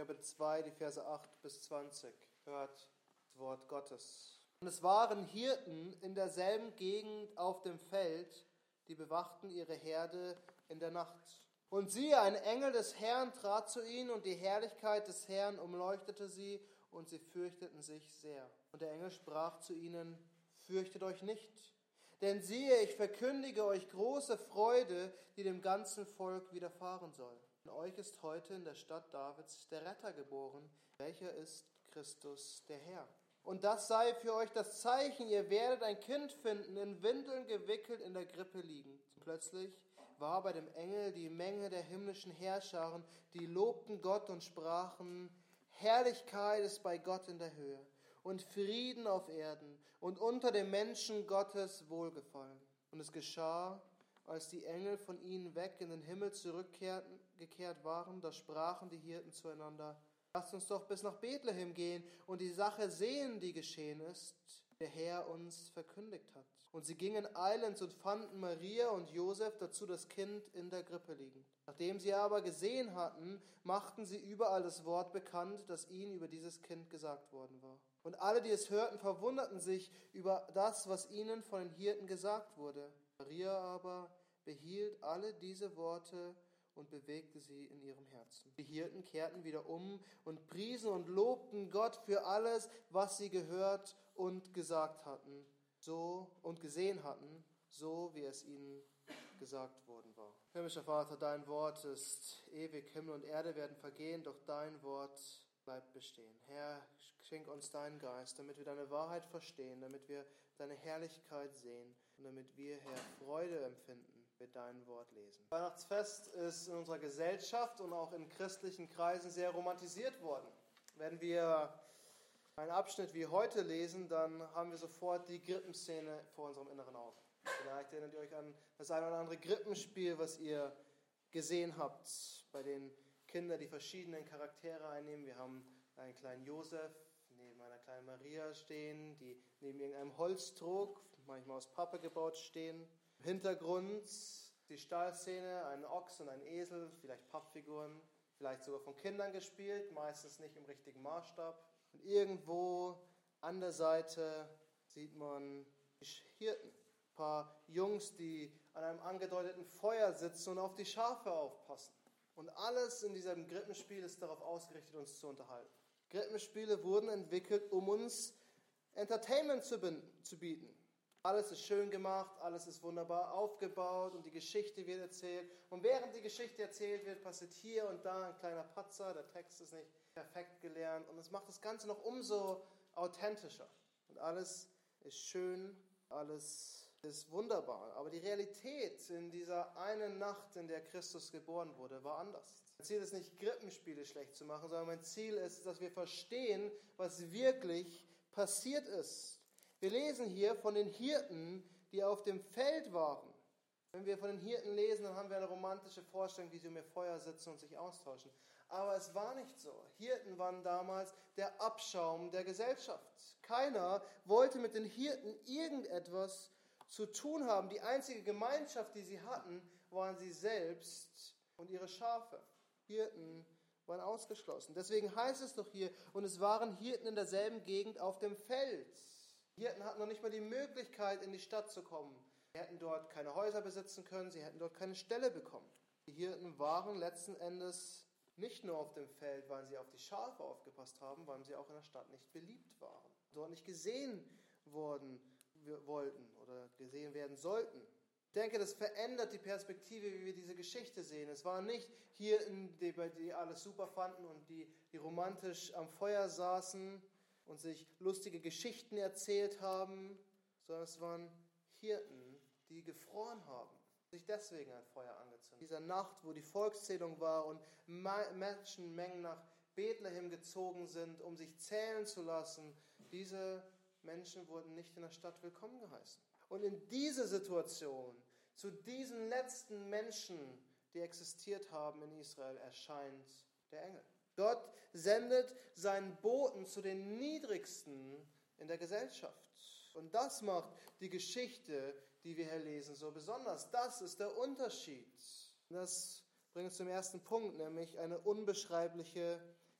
Kapitel 2, die Verse 8 bis 20. Hört das Wort Gottes. Und es waren Hirten in derselben Gegend auf dem Feld, die bewachten ihre Herde in der Nacht. Und siehe, ein Engel des Herrn trat zu ihnen, und die Herrlichkeit des Herrn umleuchtete sie, und sie fürchteten sich sehr. Und der Engel sprach zu ihnen: Fürchtet euch nicht, denn siehe, ich verkündige euch große Freude, die dem ganzen Volk widerfahren soll. Denn euch ist heute in der Stadt Davids der Retter geboren, welcher ist Christus der Herr. Und das sei für euch das Zeichen: Ihr werdet ein Kind finden, in Windeln gewickelt, in der Krippe liegend. Und plötzlich war bei dem Engel die Menge der himmlischen Heerscharen, die lobten Gott und sprachen: Herrlichkeit ist bei Gott in der Höhe und Frieden auf Erden und unter den Menschen Gottes Wohlgefallen. Und es geschah, als die Engel von ihnen weg in den Himmel zurückgekehrt waren, da sprachen die Hirten zueinander: Lasst uns doch bis nach Bethlehem gehen und die Sache sehen, die geschehen ist, der Herr uns verkündigt hat. Und sie gingen eilends und fanden Maria und Josef, dazu das Kind in der Krippe liegend. Nachdem sie aber gesehen hatten, machten sie überall das Wort bekannt, das ihnen über dieses Kind gesagt worden war. Und alle, die es hörten, verwunderten sich über das, was ihnen von den Hirten gesagt wurde. Maria aber behielt alle diese Worte und bewegte sie in ihrem Herzen. Die Hirten kehrten wieder um und priesen und lobten Gott für alles, was sie gehört und gesagt hatten, so und gesehen hatten, so wie es ihnen gesagt worden war. Himmlischer Vater, dein Wort ist ewig, Himmel und Erde werden vergehen, doch dein Wort bleibt bestehen. Herr, schenk uns deinen Geist, damit wir deine Wahrheit verstehen, damit wir deine Herrlichkeit sehen und damit wir, Herr, Freude empfinden, wenn wir dein Wort lesen. Weihnachtsfest ist in unserer Gesellschaft und auch in christlichen Kreisen sehr romantisiert worden. Wenn wir einen Abschnitt wie heute lesen, dann haben wir sofort die Krippenszene vor unserem inneren Auge. Vielleicht erinnert ihr euch an das eine oder andere Krippenspiel, was ihr gesehen habt, bei den Kindern, die verschiedenen Charaktere einnehmen. Wir haben einen kleinen Josef neben einer kleinen Maria stehen, die neben irgendeinem Holztrog, manchmal aus Pappe gebaut, stehen. Im Hintergrund die Stallszene, ein Ochs und ein Esel, vielleicht Pappfiguren, vielleicht sogar von Kindern gespielt, meistens nicht im richtigen Maßstab. Und irgendwo an der Seite sieht man die Hirten. Ein paar Jungs, die an einem angedeuteten Feuer sitzen und auf die Schafe aufpassen. Und alles in diesem Krippenspiel ist darauf ausgerichtet, uns zu unterhalten. Krippenspiele wurden entwickelt, um uns Entertainment zu bieten. Alles ist schön gemacht, alles ist wunderbar aufgebaut und die Geschichte wird erzählt. Und während die Geschichte erzählt wird, passiert hier und da ein kleiner Patzer, der Text ist nicht perfekt gelernt und es macht das Ganze noch umso authentischer. Und alles ist schön, alles ist wunderbar. Aber die Realität in dieser einen Nacht, in der Christus geboren wurde, war anders. Mein Ziel ist nicht, Krippenspiele schlecht zu machen, sondern mein Ziel ist, dass wir verstehen, was wirklich passiert ist. Wir lesen hier von den Hirten, die auf dem Feld waren. Wenn wir von den Hirten lesen, dann haben wir eine romantische Vorstellung, wie sie um ihr Feuer sitzen und sich austauschen. Aber es war nicht so. Hirten waren damals der Abschaum der Gesellschaft. Keiner wollte mit den Hirten irgendetwas zu tun haben. Die einzige Gemeinschaft, die sie hatten, waren sie selbst und ihre Schafe. Hirten waren ausgeschlossen. Deswegen heißt es doch hier, und es waren Hirten in derselben Gegend auf dem Feld. Die Hirten hatten noch nicht mal die Möglichkeit, in die Stadt zu kommen. Sie hätten dort keine Häuser besitzen können, sie hätten dort keine Ställe bekommen. Die Hirten waren letzten Endes nicht nur auf dem Feld, weil sie auf die Schafe aufgepasst haben, weil sie auch in der Stadt nicht beliebt waren. Dort nicht gesehen wollten oder gesehen werden sollten. Ich denke, das verändert die Perspektive, wie wir diese Geschichte sehen. Es waren nicht Hirten, die alles super fanden und die romantisch am Feuer saßen und sich lustige Geschichten erzählt haben, sondern es waren Hirten, die gefroren haben, sich deswegen ein Feuer angezündet. Dieser Nacht, wo die Volkszählung war und Menschenmengen nach Bethlehem gezogen sind, um sich zählen zu lassen, diese Menschen wurden nicht in der Stadt willkommen geheißen. Und in dieser Situation, zu diesen letzten Menschen, die existiert haben in Israel, erscheint der Engel. Gott sendet seinen Boten zu den Niedrigsten in der Gesellschaft. Und das macht die Geschichte, die wir hier lesen, so besonders. Das ist der Unterschied. Und das bringt uns zum ersten Punkt, nämlich eine unbeschreibliche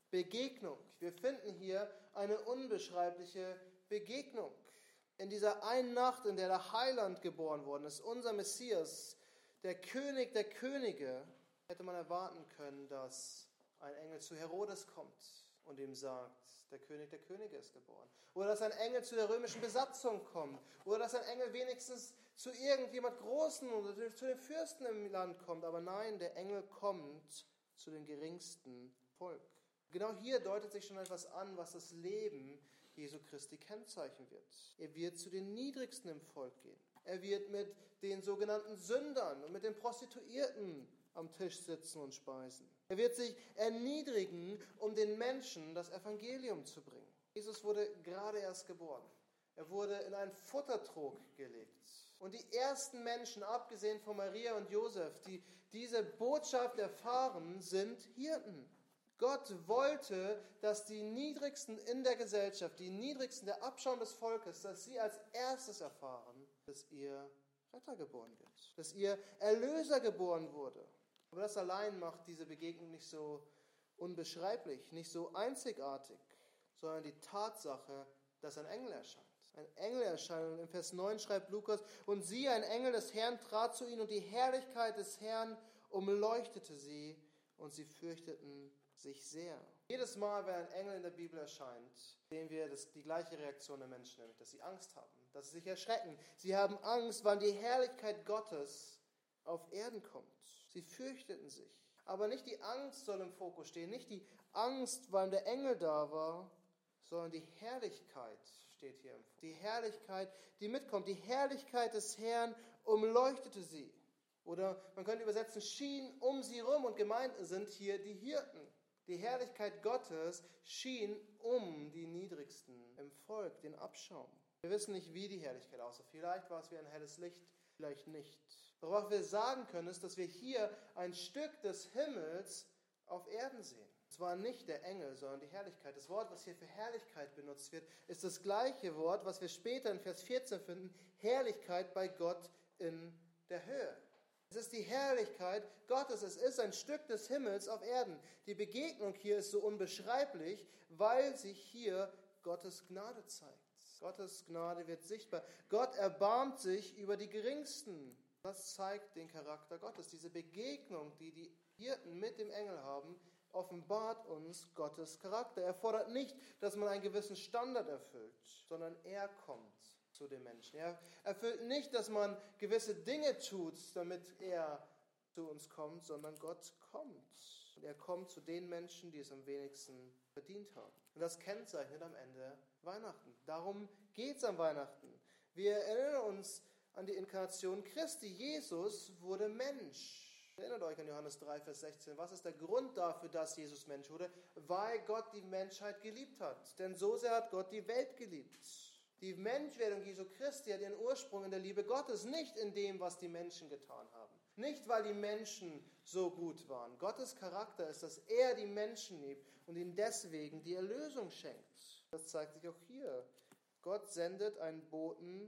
Begegnung. Wir finden hier eine unbeschreibliche Begegnung. In dieser einen Nacht, in der der Heiland geboren worden ist, unser Messias, der König der Könige, hätte man erwarten können, dass ein Engel zu Herodes kommt und ihm sagt, der König der Könige ist geboren. Oder dass ein Engel zu der römischen Besatzung kommt. Oder dass ein Engel wenigstens zu irgendjemand Großen oder zu den Fürsten im Land kommt. Aber nein, der Engel kommt zu den geringsten Volk. Genau hier deutet sich schon etwas an, was das Leben Jesu Christi kennzeichnen wird. Er wird zu den Niedrigsten im Volk gehen. Er wird mit den sogenannten Sündern und mit den Prostituierten am Tisch sitzen und speisen. Er wird sich erniedrigen, um den Menschen das Evangelium zu bringen. Jesus wurde gerade erst geboren. Er wurde in einen Futtertrog gelegt. Und die ersten Menschen, abgesehen von Maria und Josef, die diese Botschaft erfahren, sind Hirten. Gott wollte, dass die Niedrigsten in der Gesellschaft, die Niedrigsten, der Abschaum des Volkes, dass sie als erstes erfahren, dass ihr Retter geboren wird, dass ihr Erlöser geboren wurde. Aber das allein macht diese Begegnung nicht so unbeschreiblich, nicht so einzigartig, sondern die Tatsache, dass ein Engel erscheint. Ein Engel erscheint. Und im Vers 9 schreibt Lukas, und siehe, ein Engel des Herrn trat zu ihnen, und die Herrlichkeit des Herrn umleuchtete sie, und sie fürchteten sich sehr. Jedes Mal, wenn ein Engel in der Bibel erscheint, sehen wir die gleiche Reaktion der Menschen, nämlich, dass sie Angst haben, dass sie sich erschrecken. Sie haben Angst, weil die Herrlichkeit Gottes auf Erden kommt. Sie fürchteten sich. Aber nicht die Angst soll im Fokus stehen, nicht die Angst, weil der Engel da war, sondern die Herrlichkeit steht hier im Fokus. Die Herrlichkeit, die mitkommt, die Herrlichkeit des Herrn umleuchtete sie. Oder man könnte übersetzen, schien um sie rum, und gemeint sind hier die Hirten. Die Herrlichkeit Gottes schien um die Niedrigsten im Volk, den Abschaum. Wir wissen nicht, wie die Herrlichkeit aussah. Vielleicht war es wie ein helles Licht, vielleicht nicht. Worauf wir sagen können, ist, dass wir hier ein Stück des Himmels auf Erden sehen. Es war nicht der Engel, sondern die Herrlichkeit. Das Wort, was hier für Herrlichkeit benutzt wird, ist das gleiche Wort, was wir später in Vers 14 finden, Herrlichkeit bei Gott in der Höhe. Es ist die Herrlichkeit Gottes, es ist ein Stück des Himmels auf Erden. Die Begegnung hier ist so unbeschreiblich, weil sich hier Gottes Gnade zeigt. Gottes Gnade wird sichtbar. Gott erbarmt sich über die Geringsten. Das zeigt den Charakter Gottes. Diese Begegnung, die die Hirten mit dem Engel haben, offenbart uns Gottes Charakter. Er fordert nicht, dass man einen gewissen Standard erfüllt, sondern er kommt zu den Menschen. Er erfüllt nicht, dass man gewisse Dinge tut, damit er zu uns kommt, sondern Gott kommt. Und er kommt zu den Menschen, die es am wenigsten verdient haben. Und das kennzeichnet am Ende Weihnachten. Darum geht es an Weihnachten. Wir erinnern uns an die Inkarnation Christi. Jesus wurde Mensch. Erinnert euch an Johannes 3, Vers 16. Was ist der Grund dafür, dass Jesus Mensch wurde? Weil Gott die Menschheit geliebt hat. Denn so sehr hat Gott die Welt geliebt. Die Menschwerdung Jesu Christi hat ihren Ursprung in der Liebe Gottes, nicht in dem, was die Menschen getan haben. Nicht, weil die Menschen so gut waren. Gottes Charakter ist, dass er die Menschen liebt und ihnen deswegen die Erlösung schenkt. Das zeigt sich auch hier. Gott sendet einen Boten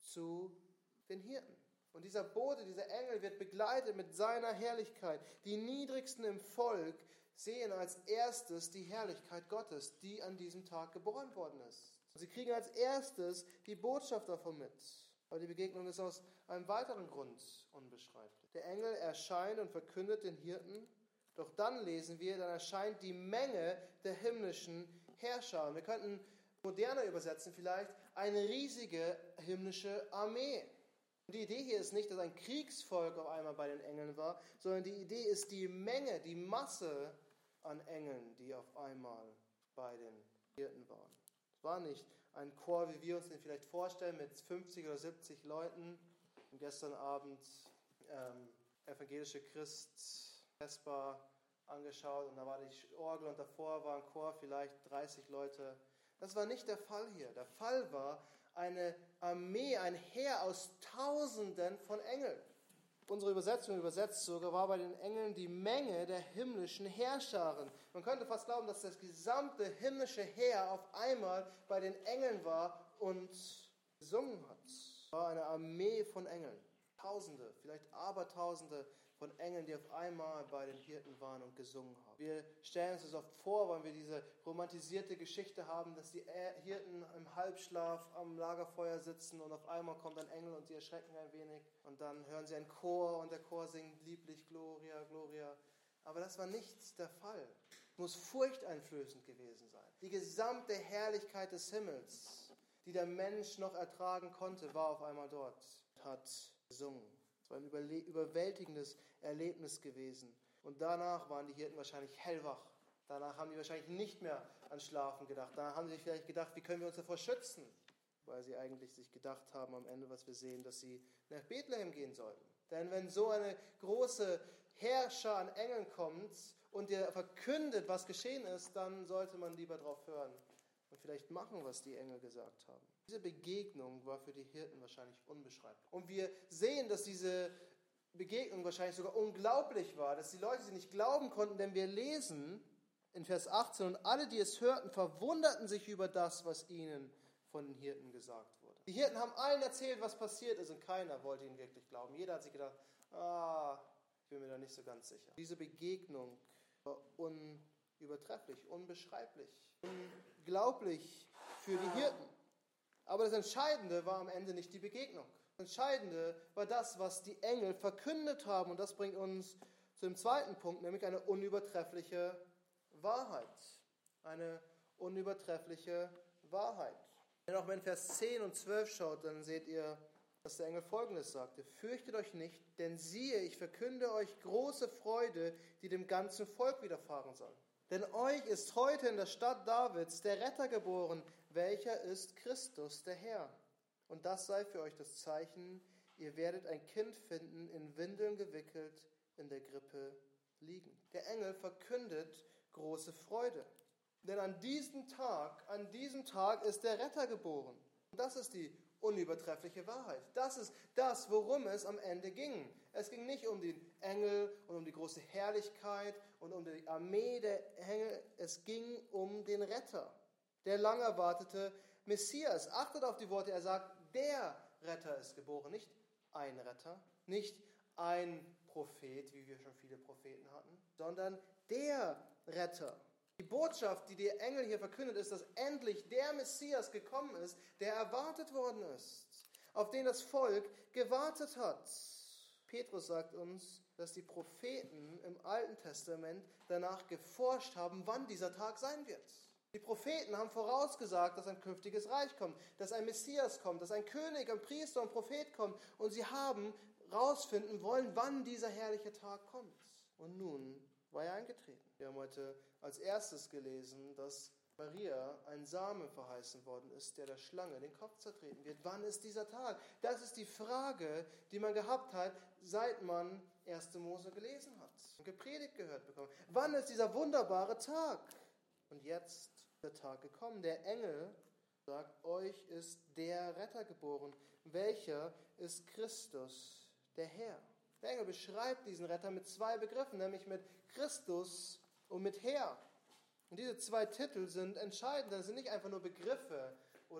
zu den Hirten. Und dieser Bote, dieser Engel wird begleitet mit seiner Herrlichkeit. Die Niedrigsten im Volk sehen als erstes die Herrlichkeit Gottes, die an diesem Tag geboren worden ist. Sie kriegen als erstes die Botschaft davon mit. Aber die Begegnung ist aus einem weiteren Grund unbeschreiblich. Der Engel erscheint und verkündet den Hirten, doch dann lesen wir, dann erscheint die Menge der himmlischen Herrscher. Wir könnten moderner übersetzen vielleicht, eine riesige himmlische Armee. Und die Idee hier ist nicht, dass ein Kriegsvolk auf einmal bei den Engeln war, sondern die Idee ist die Menge, die Masse an Engeln, die auf einmal bei den Hirten waren. Es war nicht ein Chor, wie wir uns den vielleicht vorstellen, mit 50 oder 70 Leuten. Und gestern Abend evangelische Christ, Vesper angeschaut und da war die Orgel und davor war ein Chor, vielleicht 30 Leute. Das war nicht der Fall hier. Der Fall war eine Armee, ein Heer aus Tausenden von Engeln. Unsere Übersetzung übersetzt sogar, war bei den Engeln die Menge der himmlischen Herrscharen. Man könnte fast glauben, dass das gesamte himmlische Heer auf einmal bei den Engeln war und gesungen hat. Es war eine Armee von Engeln. Tausende, vielleicht Abertausende von Engeln, die auf einmal bei den Hirten waren und gesungen haben. Wir stellen uns das oft vor, weil wir diese romantisierte Geschichte haben, dass die Hirten im Halbschlaf am Lagerfeuer sitzen und auf einmal kommt ein Engel und sie erschrecken ein wenig und dann hören sie einen Chor und der Chor singt lieblich Gloria, Gloria. Aber das war nicht der Fall. Es muss furchteinflößend gewesen sein. Die gesamte Herrlichkeit des Himmels, die der Mensch noch ertragen konnte, war auf einmal dort und hat gesungen. Es war ein überwältigendes Erlebnis gewesen. Und danach waren die Hirten wahrscheinlich hellwach. Danach haben die wahrscheinlich nicht mehr an Schlafen gedacht. Danach haben sie sich vielleicht gedacht, wie können wir uns davor schützen? Weil sie eigentlich sich gedacht haben am Ende, was wir sehen, dass sie nach Bethlehem gehen sollten. Denn wenn so eine große Heerschar an Engeln kommt und dir verkündet, was geschehen ist, dann sollte man lieber drauf hören und vielleicht machen, was die Engel gesagt haben. Diese Begegnung war für die Hirten wahrscheinlich unbeschreiblich. Und wir sehen, dass diese Begegnung wahrscheinlich sogar unglaublich war, dass die Leute sie nicht glauben konnten, denn wir lesen in Vers 18, und alle, die es hörten, verwunderten sich über das, was ihnen von den Hirten gesagt wurde. Die Hirten haben allen erzählt, was passiert ist, und keiner wollte ihnen wirklich glauben. Jeder hat sich gedacht, ich bin mir da nicht so ganz sicher. Diese Begegnung war unübertrefflich, unbeschreiblich, unglaublich für die Hirten. Aber das Entscheidende war am Ende nicht die Begegnung. Das Entscheidende war das, was die Engel verkündet haben. Und das bringt uns zu dem zweiten Punkt, nämlich eine unübertreffliche Wahrheit. Eine unübertreffliche Wahrheit. Wenn auch wenn Vers 10 und 12 schaut, dann seht ihr, dass der Engel Folgendes sagte: Fürchtet euch nicht, denn siehe, ich verkünde euch große Freude, die dem ganzen Volk widerfahren soll. Denn euch ist heute in der Stadt Davids der Retter geboren, welcher ist Christus, der Herr. Und das sei für euch das Zeichen, ihr werdet ein Kind finden, in Windeln gewickelt, in der Krippe liegen. Der Engel verkündet große Freude. Denn an diesem Tag ist der Retter geboren. Und das ist die unübertreffliche Wahrheit. Das ist das, worum es am Ende ging. Es ging nicht um den Engel und um die große Herrlichkeit und um die Armee der Engel. Es ging um den Retter, der lang erwartete Messias. Achtet auf die Worte, er sagt, der Retter ist geboren. Nicht ein Retter, nicht ein Prophet, wie wir schon viele Propheten hatten, sondern der Retter. Die Botschaft, die der Engel hier verkündet, ist, dass endlich der Messias gekommen ist, der erwartet worden ist, auf den das Volk gewartet hat. Petrus sagt uns, dass die Propheten im Alten Testament danach geforscht haben, wann dieser Tag sein wird. Die Propheten haben vorausgesagt, dass ein künftiges Reich kommt, dass ein Messias kommt, dass ein König, ein Priester, ein Prophet kommt. Und sie haben herausfinden wollen, wann dieser herrliche Tag kommt. Und nun war er eingetreten. Wir haben heute als erstes gelesen, dass Maria ein Same verheißen worden ist, der Schlange den Kopf zertreten wird. Wann ist dieser Tag? Das ist die Frage, die man gehabt hat, seit man 1. Mose gelesen hat und gepredigt gehört bekommen. Wann ist dieser wunderbare Tag? Und jetzt ist der Tag gekommen. Der Engel sagt, euch ist der Retter geboren. Welcher ist Christus, der Herr? Der Engel beschreibt diesen Retter mit zwei Begriffen, nämlich mit Christus und mit Herr. Und diese zwei Titel sind entscheidend. Das sind nicht einfach nur Begriffe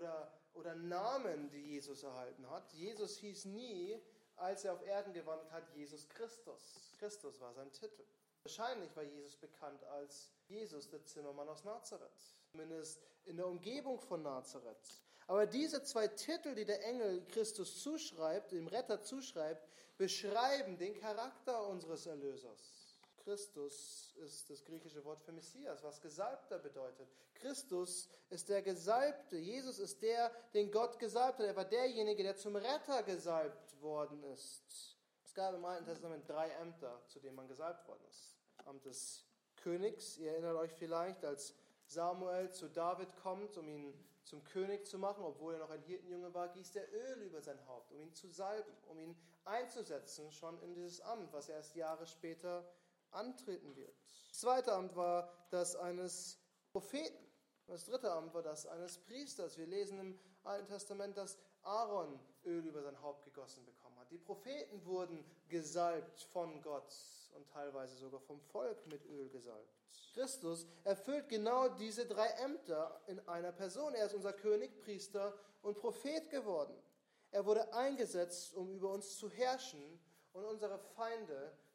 oder Namen, die Jesus erhalten hat. Jesus hieß nie, als er auf Erden gewandelt hat, Jesus Christus. Christus war sein Titel. Wahrscheinlich war Jesus bekannt als Jesus, der Zimmermann aus Nazareth. Zumindest in der Umgebung von Nazareth. Aber diese zwei Titel, die der Engel Christus zuschreibt, dem Retter zuschreibt, beschreiben den Charakter unseres Erlösers. Christus ist das griechische Wort für Messias, was Gesalbter bedeutet. Christus ist der Gesalbte. Jesus ist der, den Gott gesalbt hat. Er war derjenige, der zum Retter gesalbt worden ist. Es gab im Alten Testament 3 Ämter, zu denen man gesalbt worden ist. Amt des Königs, ihr erinnert euch vielleicht, als Samuel zu David kommt, um ihn zum König zu machen, obwohl er noch ein Hirtenjunge war, gießt er Öl über sein Haupt, um ihn zu salben, um ihn einzusetzen, schon in dieses Amt, was er erst Jahre später antreten wird. Das zweite Amt war das eines Propheten. Das dritte Amt war das eines Priesters. Wir lesen im Alten Testament, dass Aaron Öl über sein Haupt gegossen bekommen hat. Die Propheten wurden gesalbt von Gott und teilweise sogar vom Volk mit Öl gesalbt. Christus erfüllt genau diese 3 Ämter in einer Person. Er ist unser König, Priester und Prophet geworden. Er wurde eingesetzt, um über uns zu herrschen und unsere Feinde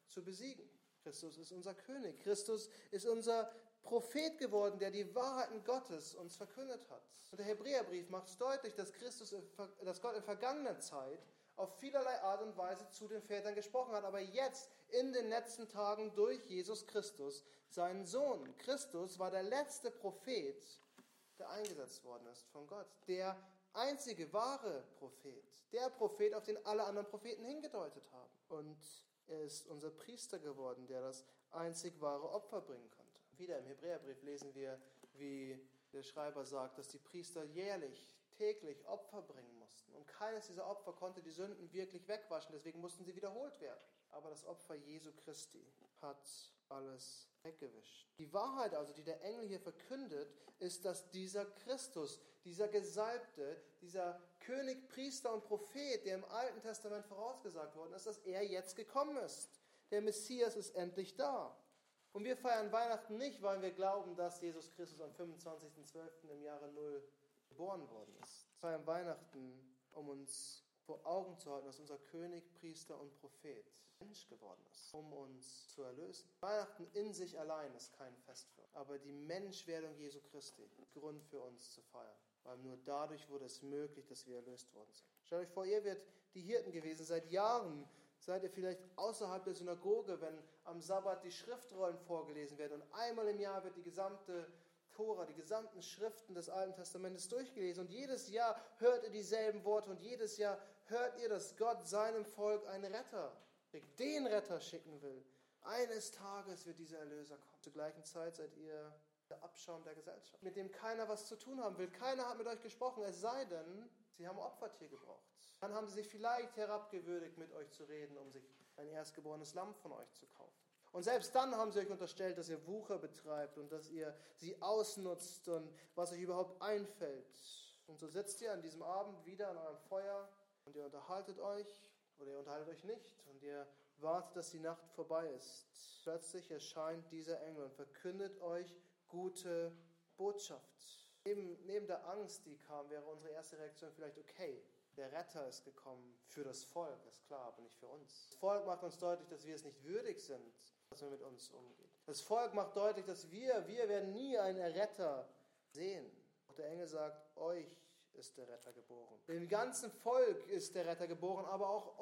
zu besiegen. Christus ist unser König. Christus ist unser Prophet geworden, der die Wahrheiten Gottes uns verkündet hat. Und der Hebräerbrief macht es deutlich, dass Gott in vergangener Zeit auf vielerlei Art und Weise zu den Vätern gesprochen hat, aber jetzt in den letzten Tagen durch Jesus Christus, seinen Sohn. Christus war der letzte Prophet, der eingesetzt worden ist von Gott. Der einzige wahre Prophet. Der Prophet, auf den alle anderen Propheten hingedeutet haben. Und er ist unser Priester geworden, der das einzig wahre Opfer bringen konnte. Wieder im Hebräerbrief lesen wir, wie der Schreiber sagt, dass die Priester jährlich, täglich Opfer bringen mussten. Und keines dieser Opfer konnte die Sünden wirklich wegwaschen, deswegen mussten sie wiederholt werden. Aber das Opfer Jesu Christi hat alles weggewischt. Die Wahrheit also, die der Engel hier verkündet, ist, dass dieser Christus, dieser Gesalbte, dieser König, Priester und Prophet, der im Alten Testament vorausgesagt worden ist, dass er jetzt gekommen ist. Der Messias ist endlich da. Und wir feiern Weihnachten nicht, weil wir glauben, dass Jesus Christus am 25.12. im Jahre 0 geboren worden ist. Wir feiern Weihnachten, um uns vor Augen zu halten, dass unser König, Priester und Prophet Mensch geworden ist, um uns zu erlösen. Weihnachten in sich allein ist kein Fest für uns, aber die Menschwerdung Jesu Christi ist Grund für uns zu feiern, weil nur dadurch wurde es möglich, dass wir erlöst worden sind. Stellt euch vor, ihr werdet die Hirten gewesen, seit Jahren seid ihr vielleicht außerhalb der Synagoge, wenn am Sabbat die Schriftrollen vorgelesen werden und einmal im Jahr wird die gesamte Tora, die gesamten Schriften des Alten Testamentes durchgelesen und jedes Jahr hört ihr dieselben Worte und jedes Jahr hört ihr, dass Gott seinem Volk einen Retter schickt, den Retter schicken will. Eines Tages wird dieser Erlöser kommen. Zur gleichen Zeit seid ihr der Abschaum der Gesellschaft, mit dem keiner was zu tun haben will. Keiner hat mit euch gesprochen, es sei denn, sie haben Opfertier gebraucht. Dann haben sie sich vielleicht herabgewürdigt, mit euch zu reden, um sich ein erstgeborenes Lamm von euch zu kaufen. Und selbst dann haben sie euch unterstellt, dass ihr Wucher betreibt und dass ihr sie ausnutzt und was euch überhaupt einfällt. Und so sitzt ihr an diesem Abend wieder an eurem Feuer und ihr unterhaltet euch oder ihr unterhaltet euch nicht und ihr wartet, dass die Nacht vorbei ist. Plötzlich erscheint dieser Engel und verkündet euch gute Botschaft. Neben der Angst, die kam, wäre unsere erste Reaktion vielleicht, okay, der Retter ist gekommen für das Volk, ist klar, aber nicht für uns. Das Volk macht uns deutlich, dass wir es nicht würdig sind, dass er mit uns umgeht. Das Volk macht deutlich, dass wir werden nie einen Retter sehen. Auch der Engel sagt, euch ist der Retter geboren. Dem ganzen Volk ist der Retter geboren, aber auch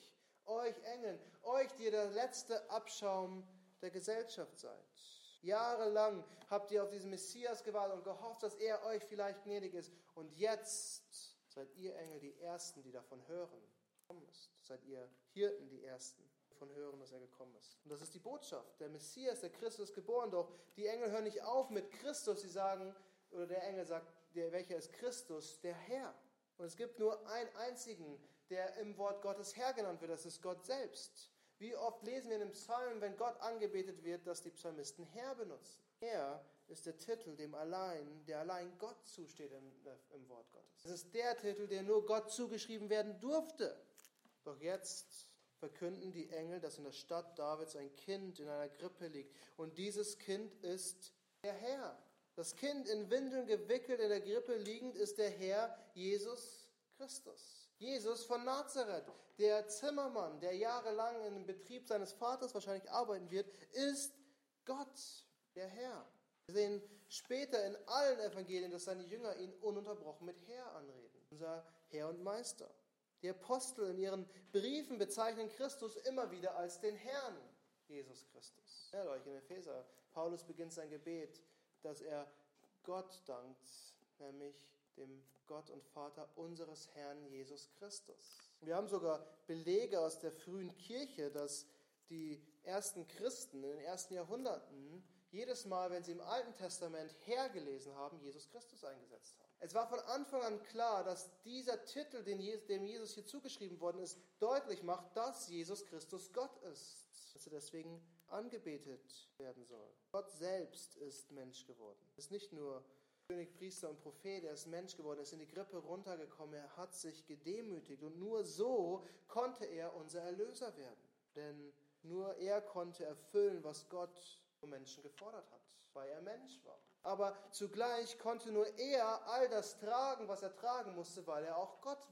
euch Engeln, euch, die ihr der letzte Abschaum der Gesellschaft seid. Jahrelang habt ihr auf diesen Messias gewartet und gehofft, dass er euch vielleicht gnädig ist. Und jetzt seid ihr Engel die Ersten, die davon hören, gekommen ist. Seid ihr Hirten die Ersten, die davon hören, dass er gekommen ist. Und das ist die Botschaft. Der Messias, der Christus ist geboren. Doch die Engel hören nicht auf mit Christus. Sie sagen, oder der Engel sagt, welcher ist Christus? Der Herr. Und es gibt nur einen einzigen, der im Wort Gottes Herr genannt wird. Das ist Gott selbst. Wie oft lesen wir in den Psalmen, wenn Gott angebetet wird, dass die Psalmisten Herr benutzen. Herr ist der Titel, der allein Gott zusteht im Wort Gottes. Es ist der Titel, der nur Gott zugeschrieben werden durfte. Doch jetzt verkünden die Engel, dass in der Stadt Davids ein Kind in einer Krippe liegt. Und dieses Kind ist der Herr. Das Kind in Windeln gewickelt, in der Krippe liegend, ist der Herr Jesus Christus. Jesus von Nazareth, der Zimmermann, der jahrelang im Betrieb seines Vaters wahrscheinlich arbeiten wird, ist Gott, der Herr. Wir sehen später in allen Evangelien, dass seine Jünger ihn ununterbrochen mit Herr anreden. Unser Herr und Meister. Die Apostel in ihren Briefen bezeichnen Christus immer wieder als den Herrn Jesus Christus. Ja, euch in Epheser. Paulus beginnt sein Gebet, dass er Gott dankt, nämlich dem Gott und Vater unseres Herrn Jesus Christus. Wir haben sogar Belege aus der frühen Kirche, dass die ersten Christen in den ersten Jahrhunderten jedes Mal, wenn sie im Alten Testament Herr gelesen haben, Jesus Christus eingesetzt haben. Es war von Anfang an klar, dass dieser Titel, dem Jesus hier zugeschrieben worden ist, deutlich macht, dass Jesus Christus Gott ist. Dass er deswegen angebetet werden soll. Gott selbst ist Mensch geworden. Er ist nicht nur König, Priester und Prophet, er ist Mensch geworden, er ist in die Krippe runtergekommen, er hat sich gedemütigt und nur so konnte er unser Erlöser werden. Denn nur er konnte erfüllen, was Gott vom Menschen gefordert hat, weil er Mensch war. Aber zugleich konnte nur er all das tragen, was er tragen musste, weil er auch Gott war.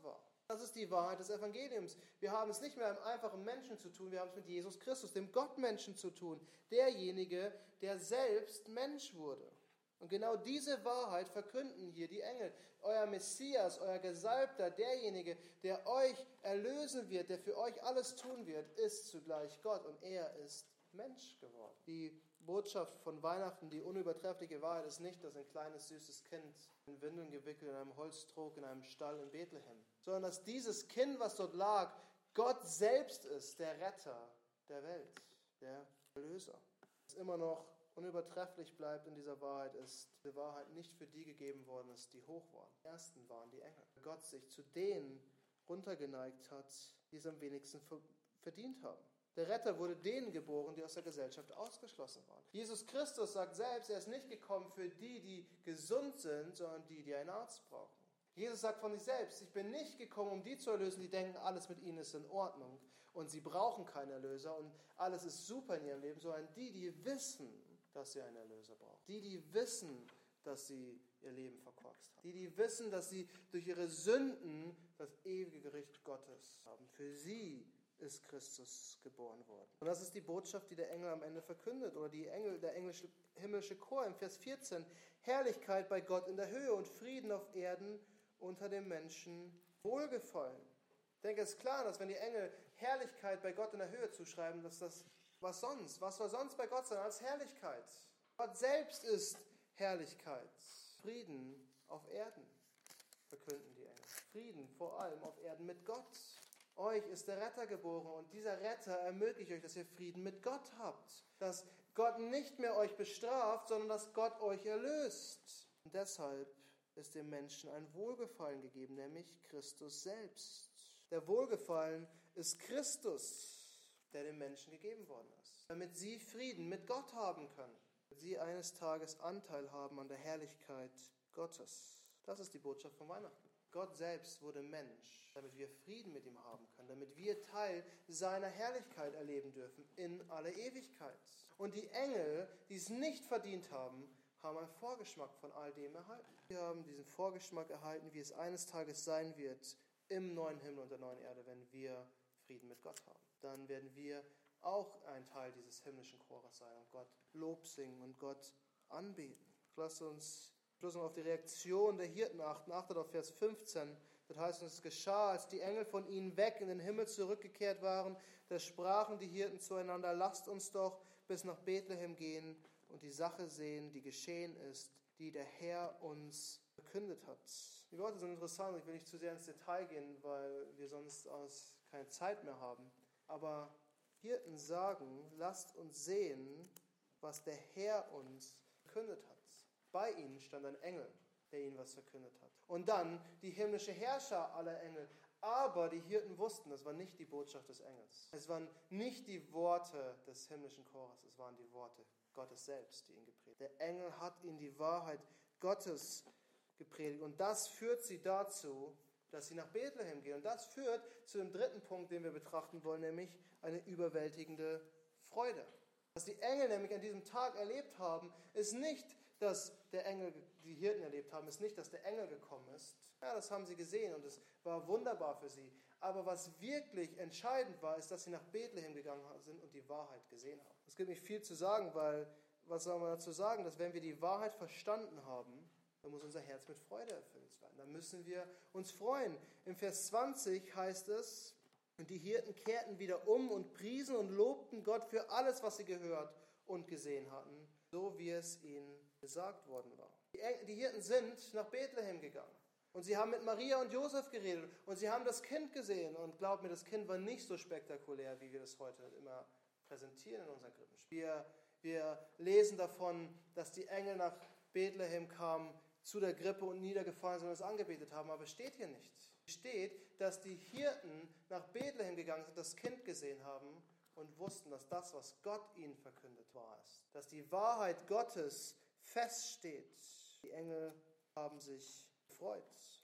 Das ist die Wahrheit des Evangeliums. Wir haben es nicht mehr mit einem einfachen Menschen zu tun, wir haben es mit Jesus Christus, dem Gottmenschen zu tun. Derjenige, der selbst Mensch wurde. Und genau diese Wahrheit verkünden hier die Engel. Euer Messias, euer Gesalbter, derjenige, der euch erlösen wird, der für euch alles tun wird, ist zugleich Gott und er ist Mensch geworden. Die Botschaft von Weihnachten, die unübertreffliche Wahrheit ist nicht, dass ein kleines, süßes Kind in Windeln gewickelt in einem Holztrog in einem Stall in Bethlehem, sondern dass dieses Kind, was dort lag, Gott selbst ist, der Retter der Welt, der Erlöser. Was immer noch unübertrefflich bleibt in dieser Wahrheit ist, die Wahrheit nicht für die gegeben worden ist, die hoch waren. Die ersten waren die Engel. Gott sich zu denen runtergeneigt hat, die es am wenigsten verdient haben. Der Retter wurde denen geboren, die aus der Gesellschaft ausgeschlossen waren. Jesus Christus sagt selbst, er ist nicht gekommen für die, die gesund sind, sondern die, die einen Arzt brauchen. Jesus sagt von sich selbst, ich bin nicht gekommen, um die zu erlösen, die denken, alles mit ihnen ist in Ordnung und sie brauchen keinen Erlöser und alles ist super in ihrem Leben, sondern die, die wissen, dass sie einen Erlöser brauchen. Die, die wissen, dass sie ihr Leben verkorkst haben. Die wissen, dass sie durch ihre Sünden das ewige Gericht Gottes haben. Für sie ist Christus geboren worden. Und das ist die Botschaft, die der Engel am Ende verkündet, oder der himmlische Chor im Vers 14. Herrlichkeit bei Gott in der Höhe und Frieden auf Erden unter den Menschen Wohlgefallen. Ich denke, es ist klar, dass wenn die Engel Herrlichkeit bei Gott in der Höhe zuschreiben, dass das was sonst? Was soll sonst bei Gott sein als Herrlichkeit? Gott selbst ist Herrlichkeit. Frieden auf Erden, verkünden die Engel. Frieden vor allem auf Erden mit Gott. Euch ist der Retter geboren und dieser Retter ermöglicht euch, dass ihr Frieden mit Gott habt. Dass Gott nicht mehr euch bestraft, sondern dass Gott euch erlöst. Und deshalb ist dem Menschen ein Wohlgefallen gegeben, nämlich Christus selbst. Der Wohlgefallen ist Christus, der dem Menschen gegeben worden ist, damit sie Frieden mit Gott haben können, damit sie eines Tages Anteil haben an der Herrlichkeit Gottes. Das ist die Botschaft von Weihnachten. Gott selbst wurde Mensch, damit wir Frieden mit ihm haben können, damit wir Teil seiner Herrlichkeit erleben dürfen in alle Ewigkeit. Und die Engel, die es nicht verdient haben, haben einen Vorgeschmack von all dem erhalten. Wir haben diesen Vorgeschmack erhalten, wie es eines Tages sein wird im neuen Himmel und der neuen Erde, wenn wir Frieden mit Gott haben. Dann werden wir auch ein Teil dieses himmlischen Chores sein und Gott Lob singen und Gott anbeten. Lasst uns auf die Reaktion der Hirten achten. Achtet auf Vers 15. Das heißt, es geschah, als die Engel von ihnen weg in den Himmel zurückgekehrt waren, da sprachen die Hirten zueinander, lasst uns doch bis nach Bethlehem gehen und die Sache sehen, die geschehen ist, die der Herr uns verkündet hat. Die Worte sind interessant, ich will nicht zu sehr ins Detail gehen, weil wir sonst keine Zeit mehr haben. Aber Hirten sagen, lasst uns sehen, was der Herr uns verkündet hat. Bei ihnen stand ein Engel, der ihnen was verkündet hat. Und dann die himmlische Herrscher aller Engel. Aber die Hirten wussten, das war nicht die Botschaft des Engels. Es waren nicht die Worte des himmlischen Chores, es waren die Worte Gottes selbst, die ihn gepredigt haben. Der Engel hat ihnen die Wahrheit Gottes gepredigt. Und das führt sie dazu, dass sie nach Bethlehem gehen. Und das führt zu dem dritten Punkt, den wir betrachten wollen, nämlich eine überwältigende Freude. Was die Engel nämlich an diesem Tag erlebt haben, ist nicht, dass die Hirten erlebt haben, ist nicht, dass der Engel gekommen ist. Ja, das haben sie gesehen und es war wunderbar für sie. Aber was wirklich entscheidend war, ist, dass sie nach Bethlehem gegangen sind und die Wahrheit gesehen haben. Es gibt nicht viel zu sagen, weil, was soll man dazu sagen, dass wenn wir die Wahrheit verstanden haben, dann muss unser Herz mit Freude erfüllt werden. Dann müssen wir uns freuen. Im Vers 20 heißt es, und die Hirten kehrten wieder um und priesen und lobten Gott für alles, was sie gehört und gesehen hatten, so wie es ihnen gesagt worden war. Die Hirten sind nach Bethlehem gegangen und sie haben mit Maria und Josef geredet und sie haben das Kind gesehen und glaubt mir, das Kind war nicht so spektakulär, wie wir das heute immer präsentieren in unseren Krippenspielen. Wir lesen davon, dass die Engel nach Bethlehem kamen zu der Krippe und niedergefallen sind und es angebetet haben, aber es steht hier nicht. Es steht, dass die Hirten nach Bethlehem gegangen sind, das Kind gesehen haben und wussten, dass das, was Gott ihnen verkündet, wahr ist. Dass die Wahrheit Gottes feststeht. Die Engel haben sich gefreut.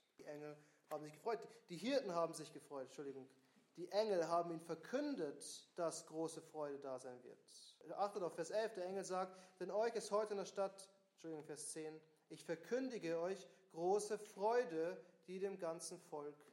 Die Hirten haben sich gefreut, Die Engel haben ihnen verkündet, dass große Freude da sein wird. Achtet auf Vers 11, der Engel sagt, denn euch ist heute in der Stadt, Vers 10, ich verkündige euch große Freude, die dem ganzen Volk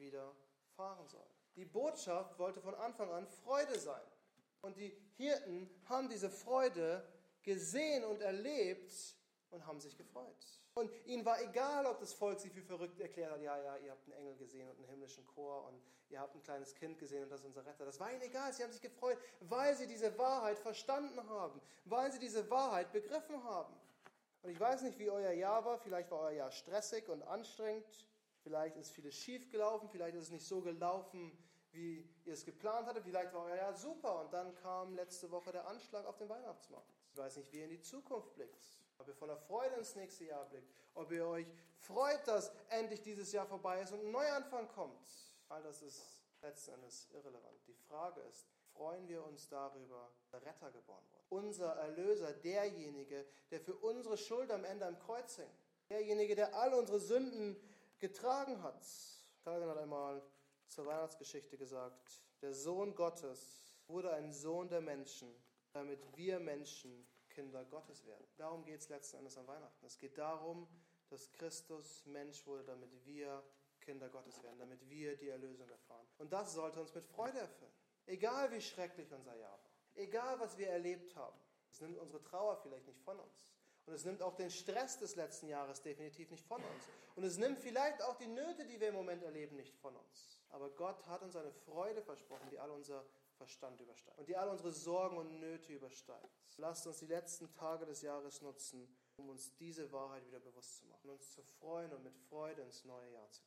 widerfahren soll. Die Botschaft wollte von Anfang an Freude sein. Und die Hirten haben diese Freude gesehen und erlebt und haben sich gefreut. Und ihnen war egal, ob das Volk sie für verrückt erklärt hat, ja, ihr habt einen Engel gesehen und einen himmlischen Chor und ihr habt ein kleines Kind gesehen und das ist unser Retter. Das war ihnen egal, sie haben sich gefreut, weil sie diese Wahrheit verstanden haben, weil sie diese Wahrheit begriffen haben. Und ich weiß nicht, wie euer Jahr war, vielleicht war euer Jahr stressig und anstrengend, vielleicht ist vieles schief gelaufen, vielleicht ist es nicht so gelaufen, wie ihr es geplant hattet, vielleicht war euer Jahr super und dann kam letzte Woche der Anschlag auf den Weihnachtsmarkt. Ich weiß nicht, wie ihr in die Zukunft blickt, ob ihr voller Freude ins nächste Jahr blickt, ob ihr euch freut, dass endlich dieses Jahr vorbei ist und ein Neuanfang kommt. All das ist letzten Endes irrelevant. Die Frage ist, freuen wir uns darüber, dass der Retter geboren wurde? Unser Erlöser, derjenige, der für unsere Schuld am Ende am Kreuz hing. Derjenige, der all unsere Sünden getragen hat. Calvin hat einmal zur Weihnachtsgeschichte gesagt, der Sohn Gottes wurde ein Sohn der Menschen, damit wir Menschen Kinder Gottes werden. Darum geht es letzten Endes an Weihnachten. Es geht darum, dass Christus Mensch wurde, damit wir Kinder Gottes werden, damit wir die Erlösung erfahren. Und das sollte uns mit Freude erfüllen. Egal wie schrecklich unser Jahr war, egal was wir erlebt haben, es nimmt unsere Trauer vielleicht nicht von uns. Und es nimmt auch den Stress des letzten Jahres definitiv nicht von uns. Und es nimmt vielleicht auch die Nöte, die wir im Moment erleben, nicht von uns. Aber Gott hat uns eine Freude versprochen, die all unser Verstand übersteigt und die all unsere Sorgen und Nöte übersteigt. Lasst uns die letzten Tage des Jahres nutzen, um uns diese Wahrheit wieder bewusst zu machen und uns zu freuen und mit Freude ins neue Jahr zu gehen.